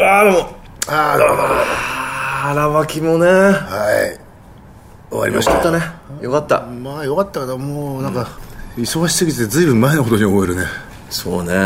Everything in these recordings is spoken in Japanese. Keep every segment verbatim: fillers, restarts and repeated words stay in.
ああどうもああどうも荒牧もね、 はい終わりました。 よかったね、よかった。 まあよかったけど、もうなんか、うん、忙しすぎてずいぶん前のことに思えるね。 そうね、うん、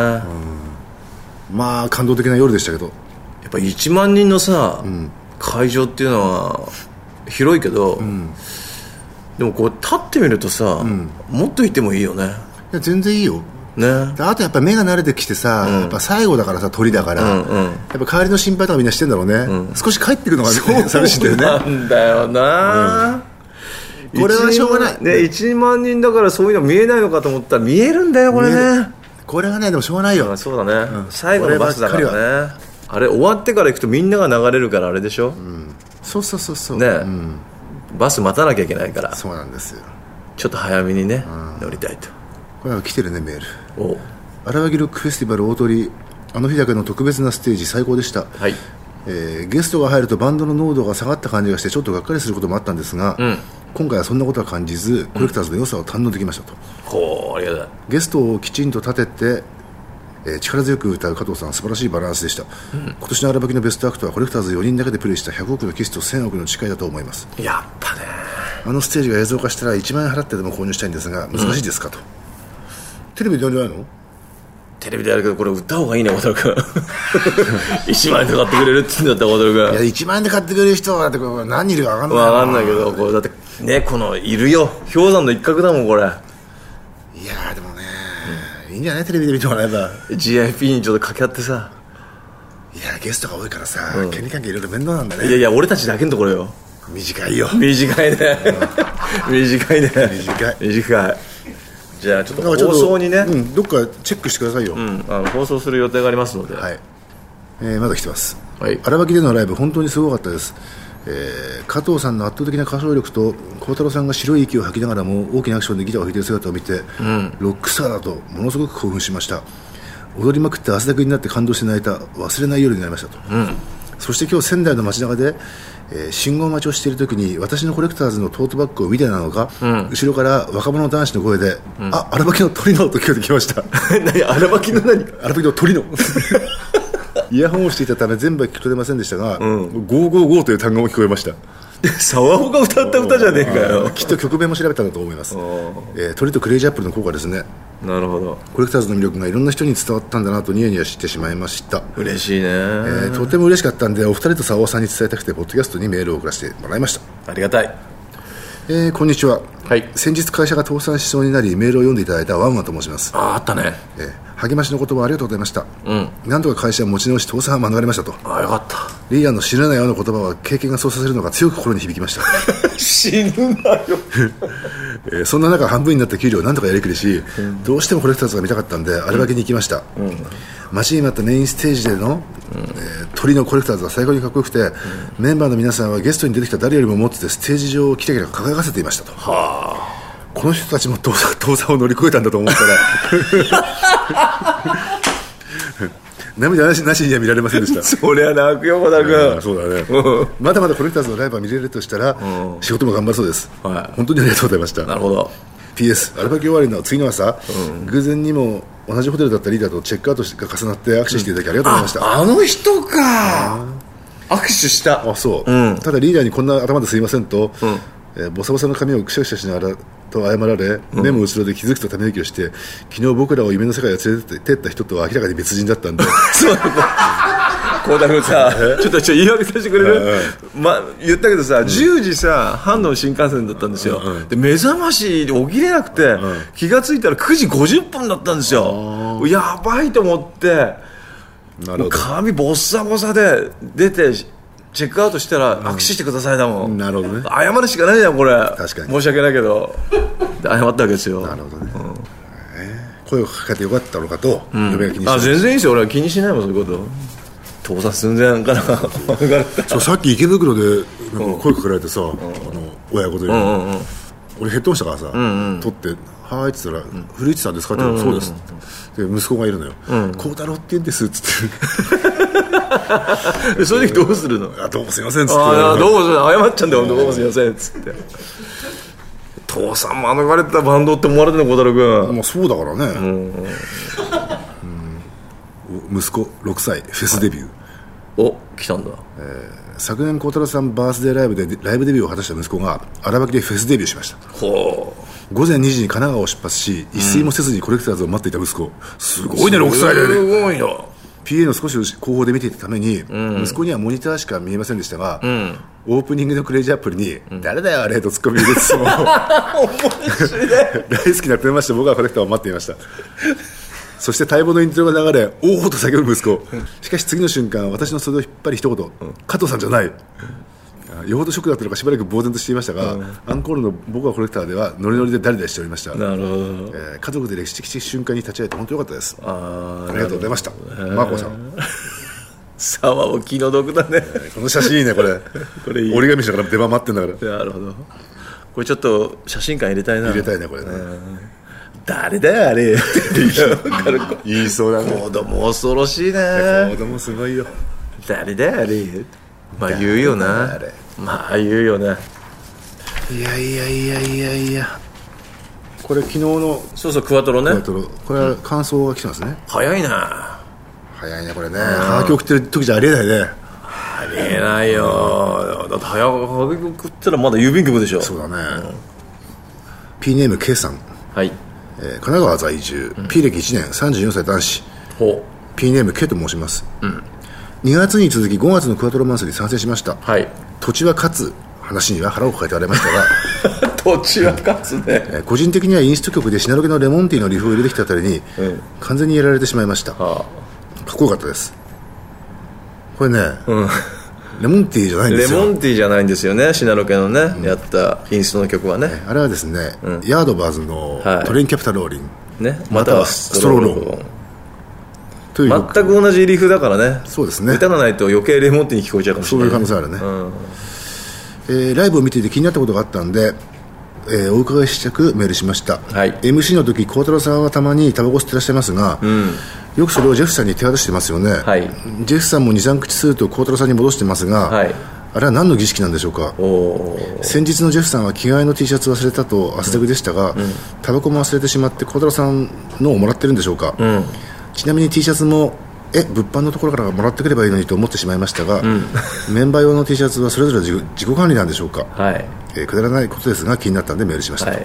まあ感動的な夜でしたけど、 やっぱいちまんにんのさ、うん、会場っていうのは広いけど、うん、でもこう立ってみるとさ、うん、もっといてもいいよね。 いや全然いいよね。あとやっぱ目が慣れてきてさ、うん、やっぱ最後だからさ、鳥だから、うんうん、やっぱ代わりの心配とかみんなしてんだろうね、うん、少し帰ってくるのが、ね、寂しいんだよね。 そうなんだよな、 うん、これはしょうがないね。いちまんにんだからそういうの見えないのかと思ったら見えるんだよこれね。 これはね、でもしょうがないよ。 そうだね、うん、最後のバスだからね。あれ終わってから行くとみんなが流れるからあれでしょ、うん、 そうそうそうそうね、うん、バス待たなきゃいけないから。 そうなんですよ。 ちょっと早めにね、うん、乗りたいと。 これは来てるね、メール。 お荒牧ロックフェスティバル大鳥、あの日だけの特別なステージ最高でした、はい。えー、ゲストが入るとバンドの濃度が下がった感じがしてちょっとがっかりすることもあったんですが、うん、今回はそんなことは感じずコレクターズの良さを堪能できましたと、 ほう、ありがたい。 ゲストをきちんと立てて、えー、力強く歌う加藤さん、素晴らしいバランスでした、うん、今年の荒牧のベストアクトはコレクターズよにんだけでプレイしたひゃくおくのキスとせんおくの誓いだと思います。 やっぱね、 あのステージが映像化したらいちまんえん払ってでも購入したいんですが難しいですかと、うん、テレビでやるんじゃないの？ テレビでやるけどこれ売った方がいいね、渡君。いちまんえんで買ってくれるって言うんだったら渡君。 いやいちまんえんで買ってくれる人はだってこれ何人いるか分かんない。 分かんないけど、これだってね、このいるよ、氷山の一角だもんこれ。いやでもね、うん、いいんじゃない、テレビで見てもらえば。 ジーアイピーにちょっと掛け合ってさ。 いやゲストが多いからさ、うん、権利関係いろいろ面倒なんだね。 いやいや俺たちだけのところよ。 短いよ、 短いね、うん、短いね、 短い短い。じゃあちょっと放送にね、 うん、どっかチェックしてくださいよ、 うん、あの放送する予定がありますので、 はい。えー、まだ来てます、 はい、 荒牧でのライブ本当にすごかったです、えー、加藤さんの圧倒的な歌唱力と孝太郎さんが白い息を吐きながらも大きなアクションでギターを弾いている姿を見て、うん、ロックスターだとものすごく興奮しました。踊りまくって汗だくになって感動して泣いた忘れない夜になりましたと、うん、そして今日仙台の街中で、えー、信号待ちをしている時に私のコレクターズのトートバッグを見てなのか、うん、後ろから若者男子の声で、うん、あ、荒牧の鳥のと聞こえてきました。 何、荒牧の何、 荒牧の鳥のイヤホンをしていたため全部は聞き取れませんでしたが、うん、ゴーゴーゴーという単語も聞こえました。 沢穂が歌った歌じゃねえかよ。 きっと曲名も調べたんだと思います、えー、鳥とクレイジーアップルの効果ですね。 なるほど。 コレクターズの魅力がいろんな人に伝わったんだなとニヤニヤしてしまいました。 嬉しいね、えー、とても嬉しかったんでお二人と沢尾さんに伝えたくてポッドキャストにメールを送らせてもらいました。 ありがたい。 えー、こんにちは、 はい、 先日会社が倒産しそうになりメールを読んでいただいたワンワンと申します。 ああ、あったね、 えー、励ましの言葉ありがとうございました、うん、なんとか会社を持ち直し倒産は免れましたと。 ああ、よかった。 リーダーの死ぬなよの言葉は経験がそうさせるのが強く心に響きました。 死ぬなよ、 えー、そんな中半分になった給料をなんとかやりくりし、うん、どうしてもコレクターズが見たかったんで荒牧に行きました、うん、待ちに待ったメインステージでの、うん、えー、鳥のコレクターズは最高にかっこよくて、うん、メンバーの皆さんはゲストに出てきた誰よりも持っててステージ上をキラキラ輝かせていましたと。はあ、この人たちも倒産、倒産を乗り越えたんだと思ったら涙なしなしには見られませんでした。 そりゃ泣くよ、小田君。 そうだね。まだまだコレクターズのライブが見れるとしたら、うん、仕事も頑張るそうです、はい、本当にありがとうございました。 なるほど。 ピーエス 荒牧終わりの次の朝、うん、偶然にも同じホテルだったリーダーとチェックアウトが重なって握手していただきありがとうございました、 うん、あ, あの人か。握手した。 あ、そう、うん、ただリーダーにこんな頭ですいませんと、うん、えー、ボサボサの髪をくしゃくしゃしながらと謝られ、うん、目も後ろで気づくとため息をして、昨日僕らを夢の世界へ連れてってった人とは明らかに別人だったんで。 そう孝太郎さ、ちょっとちょ言い訳させてくれる、ま、言ったけどさ、うん、じゅうじさ半の新幹線だったんですよ、うんうん、で目覚まし起きれなくて、うん、気がついたらくじごじゅっぷんだったんですよ。やばいと思って、 なるほど、 髪ボッサボサで出てチェックアウトしたら握手してくださいだもん、うん、 なるほどね。 謝るしかないじゃんこれ。 確かに申し訳ないけどで謝ったわけですよ。 なるほどね、うん、えー、声をかけてよかったのかと、 うん、 嫁が気にして。 あ、全然いいですよ、俺は気にしないもん、そういうこと。倒産寸前からそう、さっき池袋で声かけられてさ、うん、あの親子で、うんうんうん、俺ヘッドホンしたからさ、うんうん、撮って「はーい」って言ったら、うん、古市さんですかって言ったら、うんうん、そうですって。で息子がいるのよ、孝太郎って言うんですっつってそういう時どうするの？ あ、どうもすいませんっつって、 あ、どうも謝っちゃうんだよ、どうもすいませんっつって倒産免れてたバンドって思われてるの、孝太郎君。 もうそうだからね、うんうん、息子ろくさいフェスデビュー。 お、来たんだ。 えー、昨年孝太郎さんバースデーライブでライブデビューを果たした息子が荒垣でフェスデビューしました。 ほう。午前にじに神奈川を出発し、一睡もせずにコレクターズを待っていた息子、すごいねろくさいでね。 すごいよ。 ピーエー の少し後方で見ていたために、うん、息子にはモニターしか見えませんでしたが、うん、オープニングのクレイジーアップルに、うん、誰だよあれとツッコミ入れつつも大好きなテーマして僕はコレクターを待っていました。そして待望のイントロが流れ、おおと叫ぶ息子、しかし次の瞬間私の袖を引っ張り一言、うん、加藤さんじゃない、うん、よほどショックだったのかしばらく呆然としていましたが、うん、アンコールの僕はコレクターではノリノリで誰々しておりました。 なるほど、 えー、家族で歴史的瞬間に立ち会えて本当に良かったです。 あ, ありがとうございました。マーコさん沢も気の毒だね、えー、この写真いいね。これこれいい、折り紙しながら出番待ってんだから。 なるほど、これちょっと写真館入れたいな。 入れたいねこれね。 誰だよあれ言いそうだね。 子供恐ろしいね。 子供すごいよ。 誰だよあれ、まあ言うよな、まあ言うよな。 いやいやいやいやいや、これ昨日のそうそうクワトロね。クワトロ、 これは感想が来てますね、うん、 早いな。 早いねこれね。はがき送ってる時じゃありえないね。 ありえないよ。だって早はがき送ったらまだ郵便局でしょ。 そうだね、うん、P ネーム K さん、 はい、 えー、神奈川在住、うん、P 歴いちねん、さんじゅうよんさい男子。 ほう。 P ネーム K と申します、 うん、 にがつに続きごがつのクワトロマンスに参戦しました、 はい、 土地は勝つ話には腹を抱えておられましたが土地は勝つね、 えー、個人的にはインスト曲でシナロケのレモンティーのリフを入れてきたあたりに、うん、完全にやられてしまいました、はあ、かっこよかったです。これね、うん、レモンティーじゃないんですよ。 レモンティーじゃないんですよね、シナロケのね、うん、やったインストの曲はね、 あれはですね、うん、ヤードバーズのトレインキャピタルローリン、 ね、またはストローローという全く同じリフだからね。 そうですね、 歌がないと余計レモンティーに聞こえちゃうかもしれない。 そういう可能性あるね、うん、えー、ライブを見ていて気になったことがあったんで、えー、お伺いしたくメールしました、はい、エムシー の時孝太郎さんはたまにタバコ吸ってらっしゃいますが、うん、よくそれをジェフさんに手渡してますよね、はい、ジェフさんも にさん口吸うと孝太郎さんに戻してますが、はい、あれは何の儀式なんでしょうか。先日のジェフさんは着替えの T シャツ忘れたと汗だくでしたが、うん、タバコも忘れてしまって孝太郎さんのをもらってるんでしょうか、うん、ちなみに T シャツもえ物販のところからもらってくればいいのにと思ってしまいましたが、うん、メンバー用の T シャツはそれぞれ自己、自己管理なんでしょうか、はい、えー、くだらないことですが気になったんでメールしました、はい、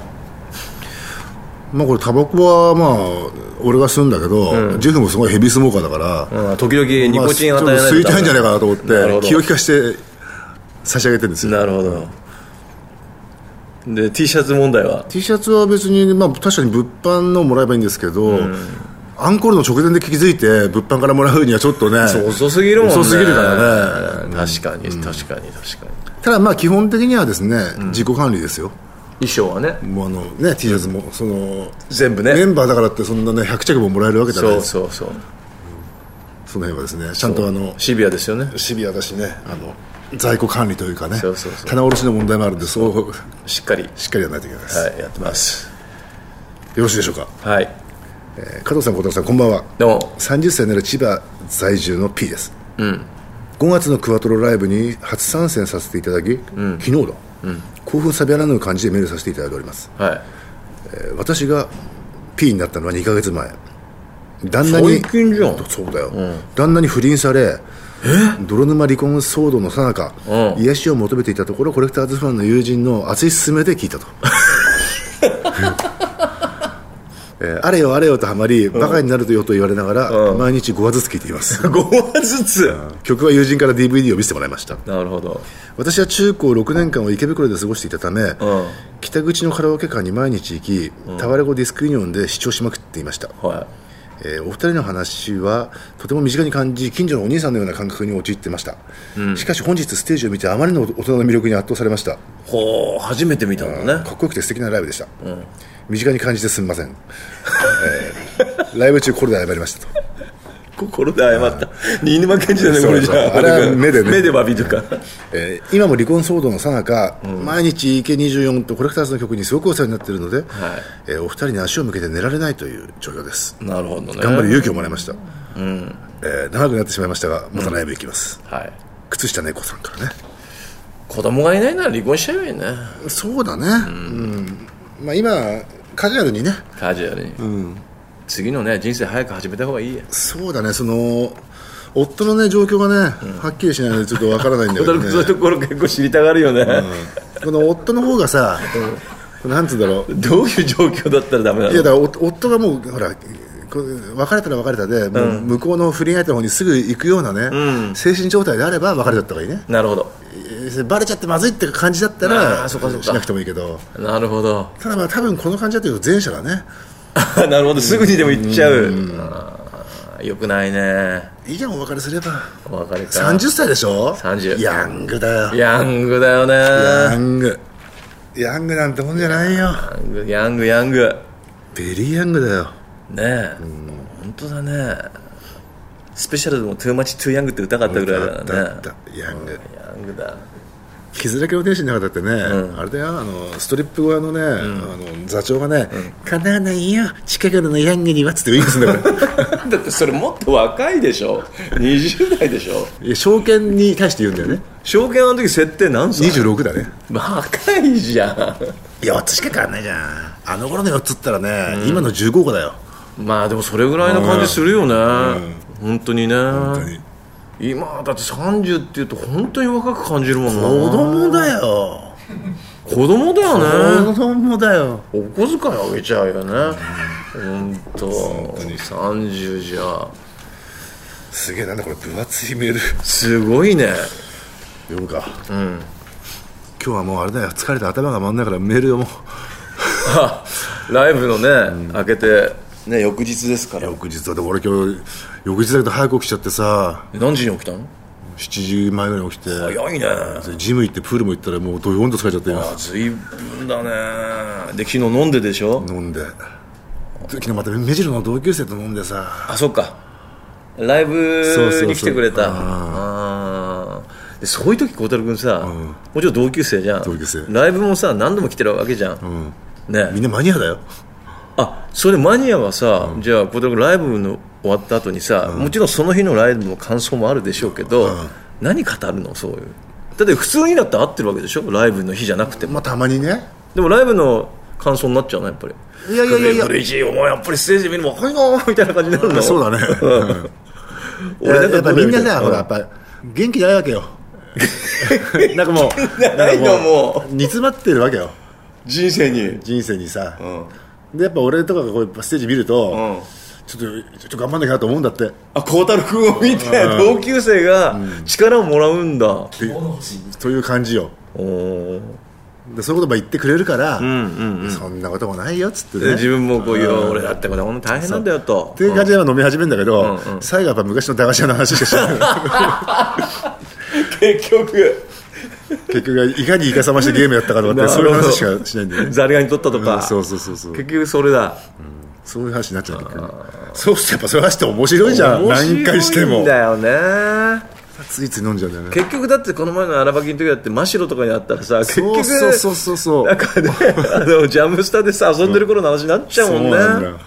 まあ、これタバコはまあ俺が吸うんだけど、うん、ジェフもすごいヘビースモーカーだから、うん、 時々ニコチン与えないと、 まあ、吸いたいんじゃないかなと思って気を利かして差し上げてるんですよ。 なるほど。で T シャツ問題は T シャツは別に、まあ、確かに物販のもらえばいいんですけど、うん、アンコールの直前で気づいて物販からもらうにはちょっとね遅すぎるもんね。 遅すぎるからね、確かに、うん、確かに確かに。 ただまあ基本的にはですね、うん、自己管理ですよ。 衣装はね、 もうあのね T シャツもその全部ねメンバーだからってそんなねひゃく着ももらえるわけじゃないです。 そうそうそう、うん、 その辺はですねちゃんとあのシビアですよね。 シビアだしね、あの在庫管理というかね、そうそうそう、棚卸しの問題もあるんで、そうしっかりしっかりやらないといけないです。 はい、やってます。 よろしいでしょうか。 はい、 えー、加藤さん、小田さん、こんばんは。 どうも。 さんじゅっさいになる千葉在住の P です。 うん、 ごがつのクワトロライブに初参戦させていただき、うん、昨日だ、うん、興奮冷めやらぬ感じでメールさせていただいております、はい、えー、私が P になったのはにかげつまえ。旦那に最近じゃん。 そうだよ、うん、旦那に不倫され、泥沼離婚騒動の最中、うん、癒しを求めていたところ、コレクターズファンの友人の熱い勧めで聞いたとえー、あれよあれよとハマり、バカになるとよと言われながら、うん、毎日ごわずつ聞いていますごわずつ、うん、 曲は友人から ディーブイディー を見せてもらいました。 なるほど。私は中高ろくねんかんを池袋で過ごしていたため、うん、北口のカラオケ館に毎日行き、うん、タワレコディスクユニオンで視聴しまくっていました、はい、えー、お二人の話はとても身近に感じ、近所のお兄さんのような感覚に陥ってました、うん、しかし本日ステージを見てあまりの大人の魅力に圧倒されました。 ほう、初めて見たんだね。 かっこよくて素敵なライブでした、うん、身近に感じてすみません、えー、ライブ中心で謝りましたと心で謝った。新沼健治だね、これじゃあ。 あれは目でね。 目で詫びとか。 えー、今も離婚騒動の最中、うん、毎日イケにじゅうよんとコレクターズの曲にすごくお世話になっているので、はい、えー、お二人に足を向けて寝られないという状況です。 なるほどね。 頑張る勇気をもらいました。 うん、 えー、長くなってしまいましたが、またライブ行きます。 うん、はい。 靴下猫さんからね。 子供がいないなら離婚しちゃえばいいね。 そうだね。うん。うん、まあ今カジュアルにね。 カジュアルに。うん。次のね人生早く始めた方がいいや。 そうだね。その夫のね状況がね、うん、はっきりしないのでちょっとわからないんだけどね。 そういうところ結構知りたがるよね、 うん、この夫の方がさ、うん、なんつうんだろう、 どういう状況だったらダメなの。 いやだから夫がもうほら別れたら別れたで、もう向こうの不倫相手の方にすぐ行くようなね、うん、精神状態であれば別れちゃった方がいいね。 なるほど。 バレちゃってまずいって感じだったらしなくてもいいけど。 なるほど。 ただまあ多分この感じだと前者だね。 なるほど、すぐにでも行っちゃう。うん、あ、よくないね。 いいじゃん、お別れすれば。 お別れか。 さんじゅっさいでしょ。 さんじゅう。 ヤングだよ。 ヤングだよね。 ヤングヤングなんてもんじゃないよ。 ヤングヤングヤングベリーヤングだよねえ、うん、本当だね。スペシャルでも Too Much Too Young って歌かったぐらいだよね。 だったヤング、 ヤングだ。 傷だけの天使の中だってね、うん、あれだよ、あのストリップ側のね、うん、あの座長がね、うん、叶わないよ近くのヤングにはっつってウィンクするんだからだってそれもっと若いでしょ、にじゅう代でしょ。 いや証券に対して言うんだよね。 証券の時設定何歳？ にじゅうろくだね。 若いじゃん。 よっつしか変わんないじゃん。あの頃のよっつったらね、うん、今のじゅうごこだよ。 まあでもそれぐらいの感じするよね、うん、本当にね。 本当に今だってさんじゅうっていうと本当に若く感じるもんな。 子供だよ。 子供だよね。 子供だよ。 お小遣いあげちゃうよね。本当さんじゅうじゃすげえ。なんだこれ分厚いメール。 すごいね。 読むか。 うん。 今日はもうあれだよ、疲れて頭が回んないからメール読もうライブのね、うん、開けてね、翌日ですから。 翌日だって俺今日翌日だけど早く起きちゃってさ。 何時に起きたの？ しちじまえぐらいに起きて。 早いね。 ジム行ってプールも行ったらもうどよんと疲れちゃってよ。 あ、随分だね。で昨日飲んででしょ。 飲んで昨日また目白の同級生と飲んでさ。 あ、そっか、ライブに来てくれた。そうそうそう。ああ、でそういう時孝太郎君さ、うん、もちろん同級生じゃん。 同級生。 ライブもさ何度も来てるわけじゃん、うん、ね。 みんなマニアだよ。 あ、それでマニアはさ、うん、じゃあ孝太郎君ライブの終わった後にさ、うん、もちろんその日のライブの感想もあるでしょうけど、うん、何語るの？そういう。だって普通にだって合ってるわけでしょ、ライブの日じゃなくても。 まあたまにね。 でもライブの感想になっちゃうのやっぱり。 いやいやいやいや、 クレイジーお前やっぱりステージで見るの若いなみたいな感じになるの。 そうだね、うん、俺やっぱみんなさ、ほらやっぱ元気ないわけよなんかもうないのもう煮詰まってるわけよ、 人生に人生にさ、うん、でやっぱ俺とかがこうステージ見ると、うん、ちょっとちょっと頑張んなきゃなと思うんだって。 あ、孝太郎君を見て、うん、同級生が力をもらうんだ、うん、 という感じよ。おでそういうこと言ってくれるから、うんうんうん、そんなこともないよっつってね。 自分もこういう、うん、俺だってこれ大変なんだよとっていう感じで飲み始めるんだけど、うんうん、最後はやっぱ昔の駄菓子屋の話しかしない結局結局いかにイカサマしてゲームやったかとかってそういう話しかしないんだよね。 ザリガニ取ったとか、 うん、そうそうそうそう、 結局それだ、うん、 そういう話になっちゃう。結局そうするとやっぱそういう話って面白いじゃん。何回しても面白いんだよね。 ついつい飲んじゃうんだよね。 結局だってこの前の荒ばきの時だって真白とかにあったらさ、結局そうそうそうそう、 なんかねあのジャムスタでさ遊んでる頃の話になっちゃうもんね。そうなんだよ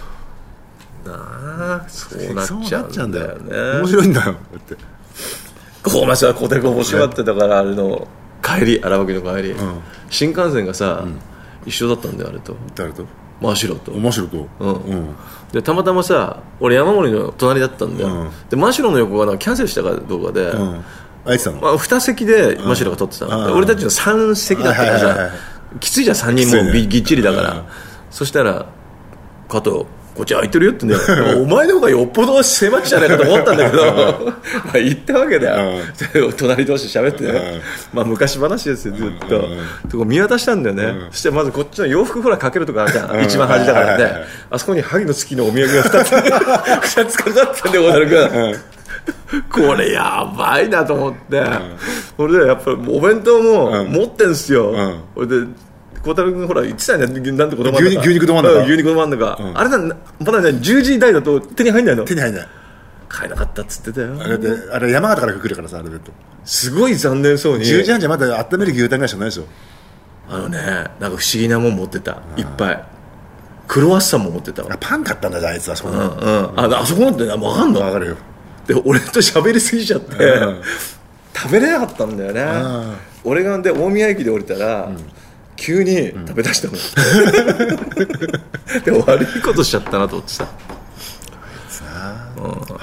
なあ、そうなっちゃうんだよね。 面白いんだよ。だってこうまさ小手が面白がってたから、あれの帰り、荒ばきの帰り、うん、新幹線がさ、うん、一緒だったんだよ。あれと誰と？ 真白と真白と、 うんうん、でたまたまさ俺山森の隣だったんだよ、うん、で真白の横がなんかキャンセルしたかどうかで、うん、 あいつたの、 まあ、に席で真白が取ってたの、うん、俺たちのさん席だったからさ、はいはいはいはい、きついじゃんさんにんもぎっちりだから、うん、そしたら加藤こっち空いてるよって言うんだよお前の方がよっぽど狭いじゃないかと思ったんだけどまあ言ったわけだよ、うん、隣同士喋って、ね、うん、まあ昔話ですよずっと、うん、見渡したんだよね、うん、そしてまずこっちの洋服ほらかけるとかあるじゃん、うん、一番端だからね、うん、あそこに萩の月のお土産がふたつふたつかかってんだよ小田君、うん、これやばいなと思って、うん、それでやっぱりお弁当も持ってんすよ、うん、それで孝太郎君ほら言ってたよね、なんて言葉牛肉ど真ん中、 牛肉ど真ん中、うん、あれだまだねじゅうじ台だと手に入んないの。 手に入んない、 買えなかったっつってたよ。 あれであれ山形から来るからさ、あれだとすごい残念そうにじゅうじはんじゃまだ温める牛タンぐらいしかないでしょ。 あのね、なんか不思議なもん持ってた、いっぱいクロワッサンも持ってたわ。 パン買ったんだじゃああいつは。そこの、 うんうん、あ, あそこのって分かんの。 分かるよ。 で俺と喋りすぎちゃって、うん、食べれなかったんだよね、うん、俺がで大宮駅で降りたら、うん、急に食べ出したの、うん、で悪いことしちゃったなと思ってさ、 あいつな、うん、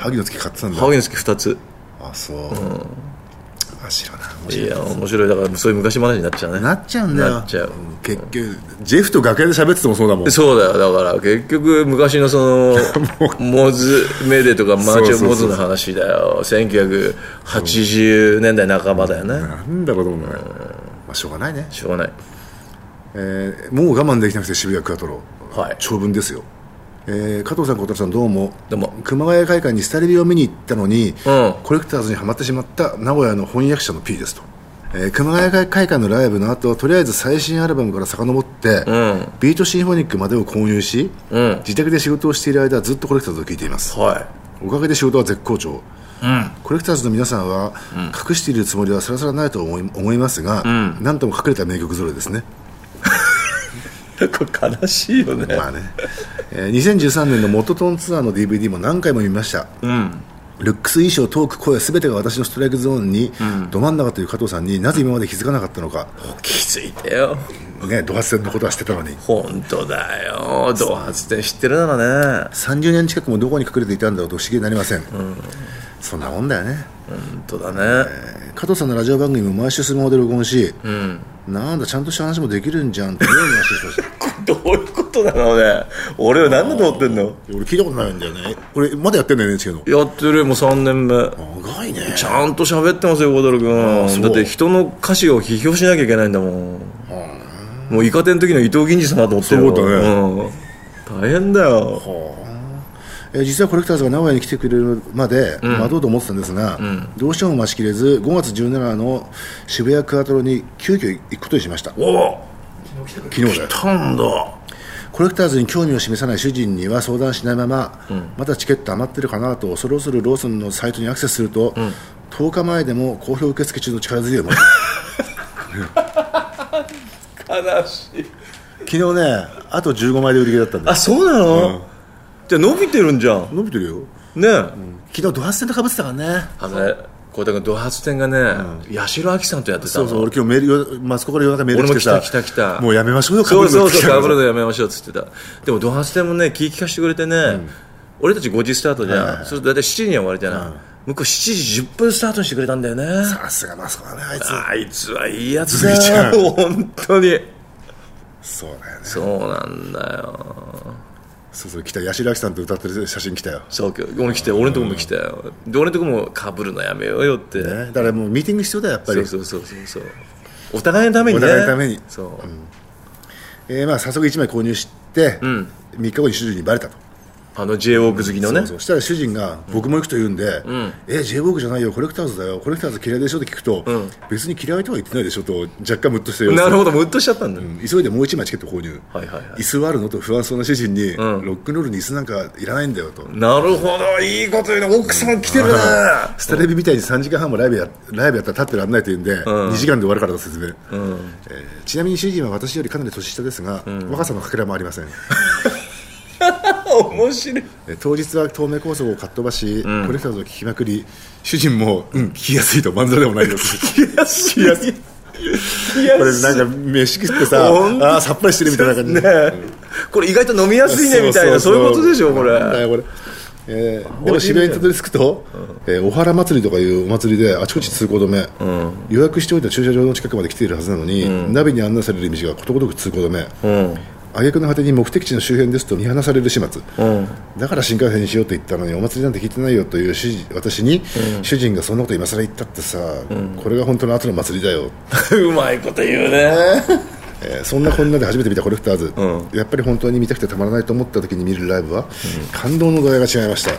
萩の月買ってたんだ。 萩の月ふたつ。 あ、そう、うん、あ、知らない。 いや面白い。だからそういう昔話になっちゃうね。 なっちゃうんだよ。 なっちゃう。 結局ジェフと楽屋で喋っててもそうだもん。 そうだよ。だから結局昔のそのモズメデとかマーチョモズの話だよ。せんきゅうひゃくはちじゅうねんだいなかばだよね。 なんだろうと思うね、うん、まあ、しょうがないね。 しょうがない、 えー、もう我慢できなくて渋谷クアトロ、はい、長文ですよ。えー、加藤さん、小太郎さん、どうも。 どうも。 熊谷会館にスタレビを見に行ったのに、うん、コレクターズにはまってしまった名古屋の翻訳者の P ですと。えー、熊谷会館のライブの後、とりあえず最新アルバムから遡って、うん、ビートシンフォニックまでを購入し、うん、自宅で仕事をしている間ずっとコレクターズを聴いています、はい、おかげで仕事は絶好調、うん、コレクターズの皆さんは、うん、隠しているつもりはさらさらないと思い、思いますが、うん、なんとも隠れた名曲揃いですね。 これ悲しいよね。 まあね、えー、にせんじゅうさんねんのモトトンツアーの ディーブイディー も何回も見ました、うん、ルックス、衣装、トーク、声すべてが私のストライクゾーンに、うん、ど真ん中という加藤さんになぜ今まで気づかなかったのか。 気づいてよ、 ね、ド発展のことは知ってたのに。 本当だよ、ド発展知ってるならね。 さんじゅうねん近くもどこに隠れていたんだろうと不思議になりません、うん、そんなもんだよね。 本当だね、 えー、加藤さんのラジオ番組も毎週スマホで録音し、うん、なんだちゃんとした話もできるんじゃんって妙に話してました。 どういうことなのね。俺は何だと思ってんの。 俺聞いたことないんだよね。これまだやってんだよね。エヌエイチケー のやってる。もうさんねんめ。 長いね。 ちゃんと喋ってますよ小太郎君。だって人の歌詞を批評しなきゃいけないんだもん。もうイカ天の時の伊藤銀次様と思ってるよ。そうだね、うん、大変だよ。 えー、実はコレクターズが名古屋に来てくれるまで待とうと思ってたんですが、うん、どうしても待ちきれずごがつじゅうしちにちの渋谷クアトロに急遽行くことにしました。お昨日だよ。 来たんだ。 コレクターズに興味を示さない主人には相談しないまま、うん、またチケット余ってるかなと恐る恐るローソンのサイトにアクセスすると、うん、とおかまえでも好評受付中の力強いもの。 悲しい。 昨日ね、あとじゅうごまいで売り切れだったんだ。 あ、そうなの、うん、じゃあ伸びてるんじゃん。 伸びてるよね、うん、 昨日ドハツ店とかぶってたからね。 あのね、こうだからドハツ店がね、うん、八代亜紀さんとやってたの。 そうそう、俺今日メール、マスコから夜中メール来てさ、 俺も来た来た来た、 もうやめましょうよ、 かぶるの。そうそうそう、かぶるのやめましょうっつってた。でもドハツ店もね、気利かしてくれてね、うん、俺たちごじスタートじゃん、はいはいはい、それだいたいしちじに終わりじゃない、うん、向こうしちじじゅっぷんスタートにしてくれたんだよね。 さすがマスコだね、あいつ。 あいつはいいやつだよ、本当に。 そうだよね。 そうなんだよ。 そうそう、来た。八代亜紀さんと歌ってる写真来たよ。 そう俺来て、俺のとこも来たよ。で俺のとこもかぶるのやめようよって、ね、 だからもうミーティング必要だよやっぱり。 そうそうそうそう、お互いのためにね。 お互いのために。 そう、うん、 えー、まあ早速いちまい購入して、うん、みっかごに主人にバレたと。 あの J ウォーク好きのね、 そうそう、したら主人が僕も行くと言うんで、うん、え J ウォークじゃないよ、コレクターズだよ、コレクターズ嫌いでしょって聞くと、うん、別に嫌いとは言ってないでしょと若干ムッとしてる。 なるほど、ムッとしちゃったんだ、うん、 急いでもういちまいチケット購入、はいはいはい、椅子はあるのと不安そうな主人に、うん、ロックンロールに椅子なんかいらないんだよと。 なるほど、いいこと言うね、奥さん来てるね、うん、 スタレビみたいにさんじかんはんもライブ や, ライブやったら立ってらんないと言うんで、うん、にじかんで終わるからと説明、うん、えー、ちなみに主人は私よりかなり年下ですが、うん、若さのかけらもありません。 面白い。 当日は東名高速をかっ飛ばし、うん、コレクターズを聞きまくり、主人も、うん、聞きやすいと、まんざらでもないよ聞きやすい、聞きやすいこれなんか飯食ってさあさっぱりしてるみたいな感じで、ね、うん、これ意外と飲みやすいねみたいな、そういうことでしょこれ。これ、えー、でも渋谷にたどり着くと、うん、えー、お原祭りとかいうお祭りであちこち通行止め、うん、予約しておいた駐車場の近くまで来ているはずなのに、うん、ナビに案内される道がことごとく通行止め、うん、挙句の果てに目的地の周辺ですと見放される始末、うん、だから新幹線にしようと言ったのにお祭りなんて聞いてないよという主私に、うん、主人がそんなこと今更言ったってさ、うん、これが本当の後の祭りだようまいこと言うねえー、そんなこんなで初めて見たコレクターズ、うん、やっぱり本当に見たくてたまらないと思った時に見るライブは、うん、感動の度合いが違いました。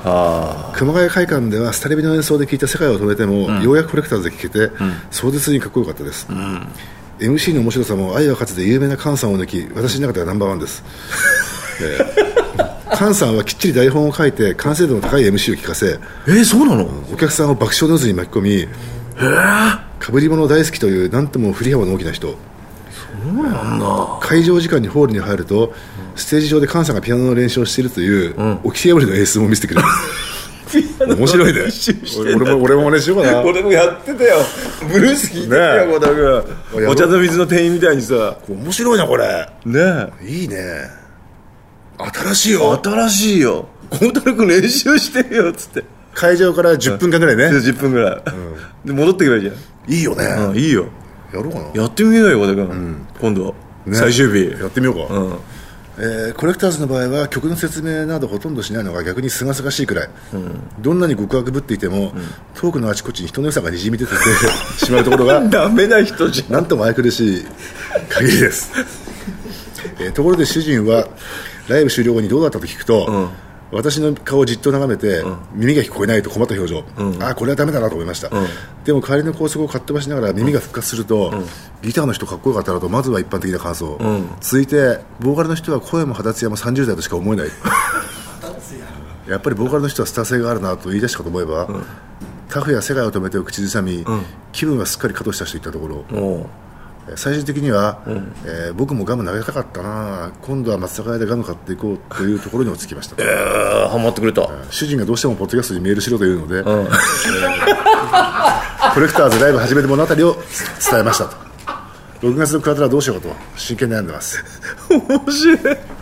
熊谷会館ではスタレビの演奏で聴いた世界を止めても、うん、ようやくコレクターズで聴けて、うん、壮絶にかっこよかったです、うん、エムシー の面白さも愛は勝つで有名な菅さんを抜き私の中ではナンバーワンです、えー、菅さんはきっちり台本を書いて完成度の高い エムシー を聞かせ、 えー、そうなの、 お客さんを爆笑の渦に巻き込み、えー、かぶり物大好きというなんとも振り幅の大きな人。 そうなんだ。 会場時間にホールに入ると、うん、ステージ上で菅さんがピアノの練習をしているという、うん、オキシ破りの演出も見せてくれる面白いね。俺も俺も真似しようかな。 俺もやってたよ。ブルース聴いてたよ、小田君。お茶と水の店員みたいにさ。 面白いなこれ。 ねえ。いいね。新しいよ。 新しいよ。小田君練習してるよっつって。 会場からじゅっぷんかんぐらいね、 じゅっぷんぐらい、うん、で戻ってくればいいじゃん。 いいよね、 うん、いいよ。 やろうかな。 やってみようよ小田君、うん、今度、ね、最終日やってみようか、うんえー、コレクターズの場合は曲の説明などほとんどしないのが逆にすがすがしいくらい、うん、どんなに極悪ぶっていても、うん、トークのあちこちに人の良さがにじみ出ててしまうところがダメな人じゃん。 なんとも愛くるしい限りです、えー、ところで主人はライブ終了後にどうだったと聞くと、うん私の顔をじっと眺めて、うん、耳が聞こえないと困った表情、うん、ああこれはダメだなと思いました、うん、でも帰りの高速をかっ飛ばしながら耳が復活すると、うん、ギターの人かっこよかったなとまずは一般的な感想、うん、続いてボーカルの人は声も肌ツヤもさんじゅう代としか思えないやっぱりボーカルの人はスター性があるなと言い出したかと思えば、うん、タフや世界を止めてを口ずさみ、うん、気分はすっかり加藤した人いったところ、最終的には、うんえー、僕もガム投げたかったな今度は松坂屋でガム買っていこうというところに落ち着きました。 えー、ハマってくれた、 主人がどうしてもポッドキャストにメールしろというので、うんえー、コレクターズライブ始める物語を伝えましたと。ろくがつのクワトロはどうしようかと真剣に悩んでます。 面白い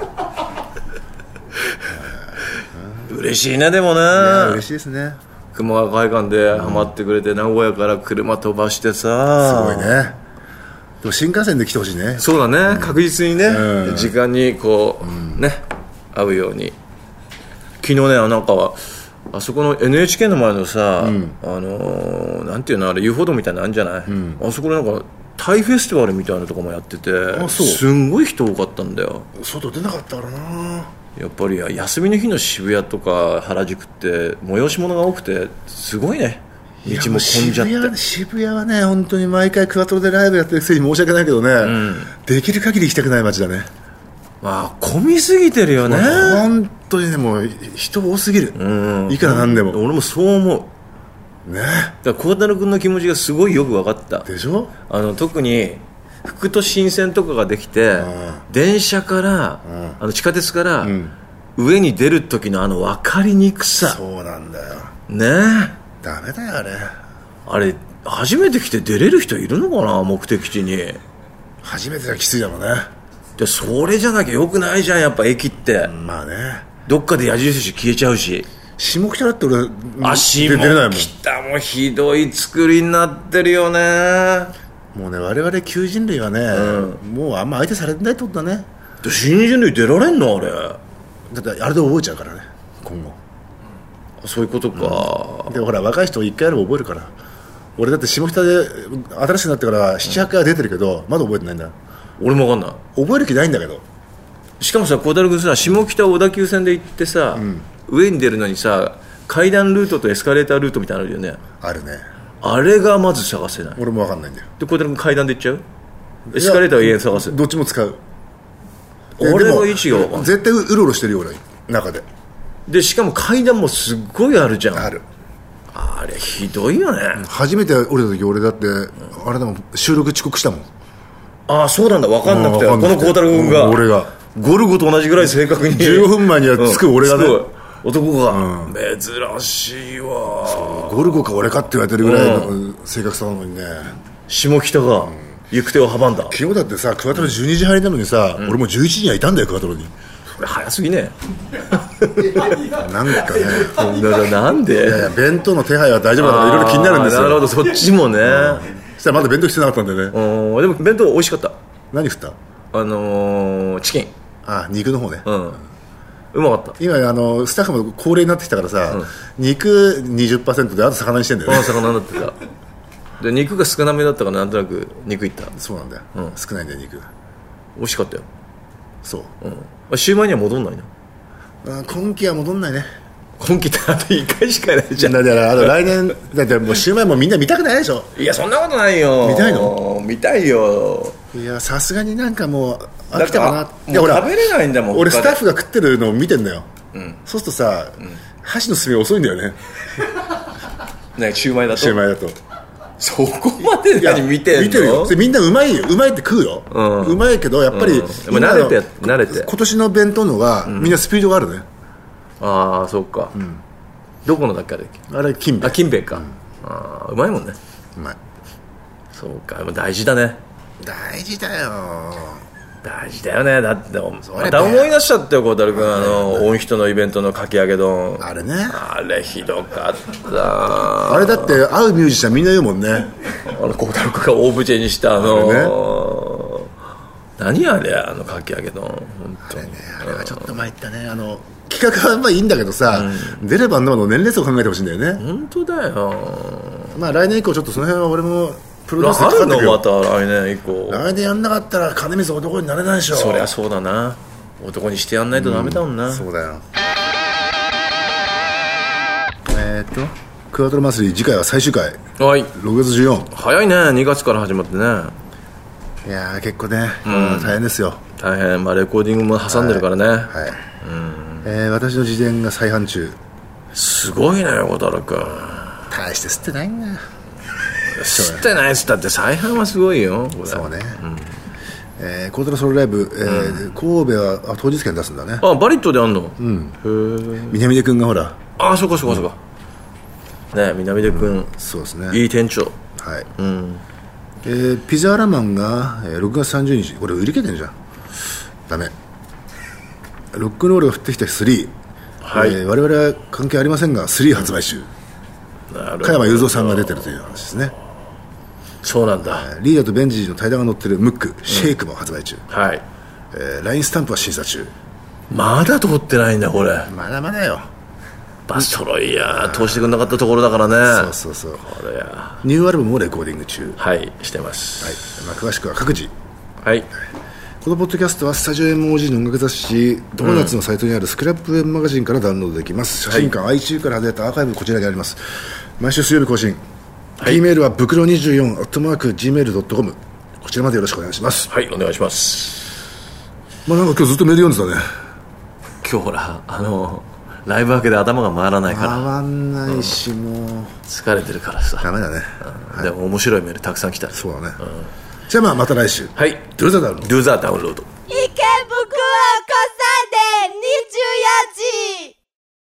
嬉しいね。でもね嬉しいですね。 熊谷会館でハマってくれて、うん、名古屋から車飛ばしてさすごいね。でも新幹線で来てほしいね。 そうだね、うん、確実にね、うん、時間にこう、うん、ね合うように。昨日ねなんかあそこの エヌエイチケー の前のさ、うん、あのー、なんていうのあれ遊歩道みたいなのあるんじゃない、うん、あそこでなんかタイフェスティバルみたいなとこもやってて、あそうすんごい人多かったんだよ。 外出なかったからな。 やっぱり休みの日の渋谷とか原宿って催し物が多くてすごいね。道も混んじゃって。渋谷、 渋谷はね本当に毎回クワトロでライブやってるくせに申し訳ないけどね、うん、できる限り行きたくない街だね。 まあ混みすぎてるよね本当にね。もう人多すぎる、うん、いくらなんでも。 俺もそう思うね。だから孝太郎君の気持ちがすごいよく分かったでしょ。 あの特に副都心線とかができて、うん、電車から、うん、あの地下鉄から、うん、上に出る時のあの分かりにくさ。 そうなんだよねえ。 ダメだよあれ。 あれ初めて来て出れる人いるのかな。目的地に初めてはきついだろうね。 でそれじゃなきゃよくないじゃんやっぱ駅って。 まあねどっかで矢印消えちゃうし。 下北だって俺あ下北もひどい作りになってるよね。 もうね我々旧人類はね、うん、もうあんま相手されてないってことだね。 新人類出られんのあれ。だってあれで覚えちゃうからね今後。 そういうことか、 うん、でほら若い人いっかいやれば覚えるから。俺だって下北で新しくなってからなな、はちかいは出てるけどまだ覚えてないんだ。 俺も分かんない。 覚える気ないんだけど。 しかもさ孝太郎君さ下北小田急線で行ってさ、うん、上に出るのにさ階段ルートとエスカレータールートみたいなのあるよね。 あるね。 あれがまず探せない。 俺も分かんないんだよ。 で孝太郎君階段で行っちゃう。エスカレーターは家探す。 どっちも使う。 俺の位置が分かんない。 絶対うろうろしてるよ俺中で。 でしかも階段もすっごいあるじゃん。 ある。 あれひどいよね。 初めて降りた時俺だって、うん、あれでも収録遅刻したもん。 ああそうなんだ。分かんなくてこの孝太郎君が、 うん、俺がゴルゴと同じぐらい正確にじゅうごふんまえには着く俺がね、うん、 男が、うん、珍しいわ。 ゴルゴか俺かって言われてるぐらいの正確さなのにね、 下北が、うん、行く手を阻んだ。 昨日だってさクワトロじゅうにじ入りなのにさ、うん、俺もじゅういちじにはいたんだよクワトロに。 それ早すぎねなんかねなんで。 いやいや弁当の手配は大丈夫だとかいろいろ気になるんですよ。 なるほどそっちもね、うん、 そしたらまだ弁当してなかったんでね。 うんでも弁当美味しかった。 何振った。 あのー、チキン。 あ肉の方ね。 うんうまかった。 今あのスタッフも高齢になってきたからさ、うん、肉 にじゅっパーセント であと魚にしてんだよね。 あ魚になってたで肉が少なめだったからなんとなく肉いった。 そうなんだよ、うん、少ないんだよ肉。 美味しかったよ。 そう、 うん、シューマイには戻んないな。あ今期は戻んないね。 今期ってあといっかいしかないじゃん。 だからあと来年だってもうシューマイもみんな見たくないでしょ。 いやそんなことないよ。 見たいの。 見たいよ。 いやさすがになんかもう飽きたかな。 いや食べれないんだもん。 俺スタッフが食ってるのを見てんだよ、うん、そうするとさ、うん、箸の進み遅いんだよねねシューマイだと。 シューマイだとそこまで何見てんの。 見てるよ。みんなうまいよ。うまいって食うよ、うん、うまいけどやっぱり、うん、 慣れて慣れて今年の弁当のは、うん、みんなスピードがあるね。 ああそうか、うん、どこのだっけあれ。 あれ金兵衛。 あ金兵衛か、うん、あうまいもんね。 うまい。 そうか大事だね。 大事だよ。 大事だよね。だってまた思い出しちゃったよ、孝太郎君、あのオンヒトのイベントのかき揚げ丼、 あれね、 あれひどかった。 あれだって会うミュージシャンみんな言うもんね、 あの孝太郎君がオブジェにしたあのあれ、ね、何あれ、あのかき揚げ丼、本当にあれね、 あれはちょっと参ったね。あの企画はまあいいんだけどさ、うん、出ればの年齢層を考えてほしいんだよね。 本当だよ。 まあ来年以降ちょっとその辺は俺もプロデュースでかかかってくるよ。また来年以降、 来年やんなかったら金光男になれないでしょ。 そりゃそうだな、男にしてやんないとダメだもんな、 うん、そうだよ。えー、っとクワトロ祭り次回は最終回、 はい、 ろくがつじゅうよっか、 早いね、にがつから始まってね。 いやー結構ね、うん、大変ですよ。 大変、まあ、レコーディングも挟んでるからね、はい、はい、 うん、えー、私の自伝が再販中。 すごいね、孝太郎君、 大して吸ってないんだよ。 吸ってないっつったって再販はすごいよ、これ。 そうね、うん、えー、孝太郎ソロライブ、えーうん、神戸はあ当日券出すんだね。 あ、バリットであんの。 うん、へえ。南出君がほら、 あ、そうかそうかそうか、うん、ね、南出君、うん、 そうですね、 いい店長。 はい、うん、えー、ピザーラマンが、えー、ろくがつさんじゅうにち、これ売り切れてんじゃん、ダメ。ロックンロールが降ってきたスリー、はい、えー、我々は関係ありませんがスリー発売中、加山雄三さんが出てるという話ですね。 そうなんだ。 リーダーとベンジーの対談が載ってるムック、シェイクも発売中、 うん、はい、 えー、ラインスタンプは審査中。 まだ通ってないんだこれ。 まだまだよ。 バストロイヤー通してくれなかったところだからね。 そうそうそう。 これやニューアルバムもレコーディング中。 はい、してます、 はい、まあ、詳しくは各自。 はい、 このポッドキャストはスタジオ エムオージー の音楽雑誌ドーナツのサイトにあるスクラップウェブマガジンからダウンロードできます、うん、写真館、はい、アイチュー から外れたアーカイブこちらにあります。毎週水曜日更新、はい、E メールはブクロにじゅうよん アットマーク ジーメールドットコム、 こちらまでよろしくお願いします。 はい、お願いします。 まあなんか今日ずっとメール読んでたね。 今日ほらあのライブ明けで頭が回らないから回らないし、うん、もう疲れてるからさダメだね、 うん、はい、でも面白いメールたくさん来た。 そうだね、うん、じゃあまあまた来週。 はい、 Do the download。 Do the download。